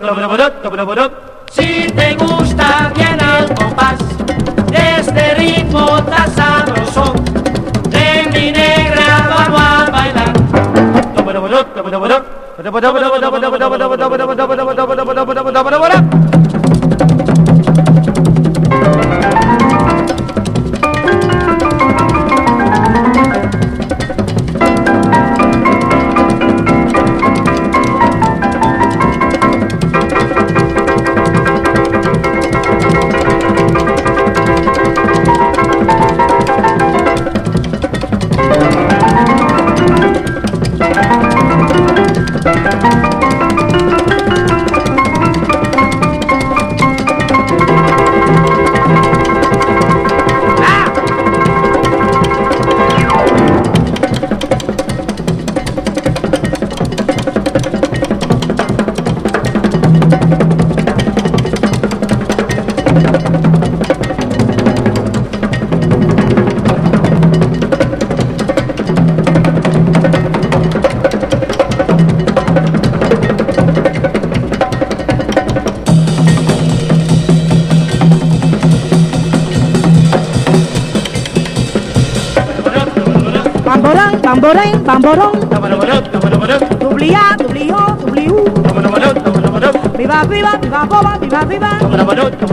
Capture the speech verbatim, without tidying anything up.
Si te gusta bien el compás de este ritmo tan sabroso, de mi negra vamos a bailar. Bamborán, bamborén, bamborón. Dubliá, dublió, dubliú. Viva, viva, viva, boba, viva, viva.